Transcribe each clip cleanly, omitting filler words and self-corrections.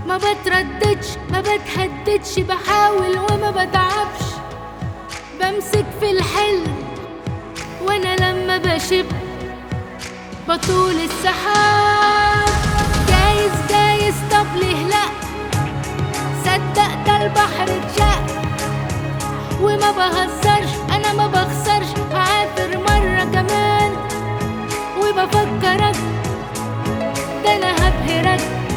ما بترددش ما بتهددش، بحاول وما بتعبش، بمسك في الحلم وانا لما بشب بطول السحاب. جايز جايز طب ليه لأ، صدق ده البحر اتشق، وما بهزرش انا ما بخسرش، هعافر مرة كمان وبفكرك، ده انا هبهرك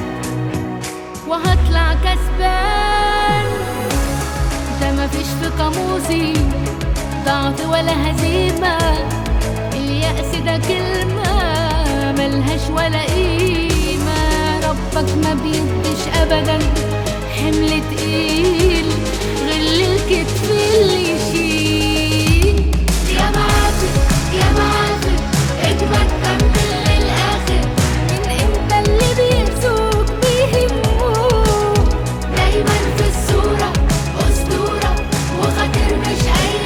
وهطلع كسبان. ده مفيش في قاموسي ضعف ولا هزيمة، اليأس ده كلمة ملهاش ولا قيمة. ربك ما بيديش أبدا حمل تقيل غير الكتف اللي يشيل. يا معافر يا معافر اجمد كمل للآخر، من امتى اللي بيرزوك بيهموك، دايما في الصورة أسطورة وخاطر مش أي